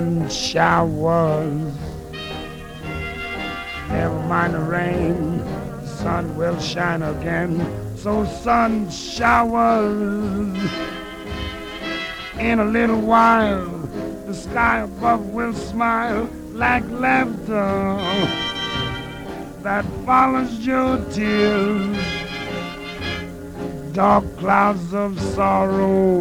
sun showers. Never mind the rain, the sun will shine again. So sun showers. In a little while, the sky above will smile like laughter that follows your tears. Dark clouds of sorrow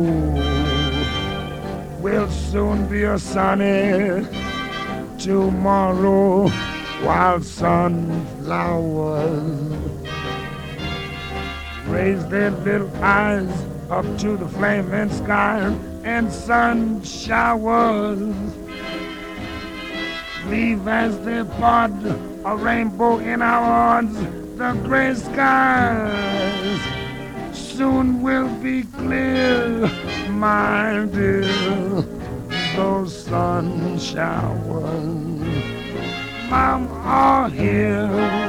will soon be a sunny tomorrow, while sunflowers raise their little eyes up to the flaming sky, and sun showers leave as they part a rainbow in our hearts. The gray skies soon will be clear, my dear. Those sun showers, Mom, are here.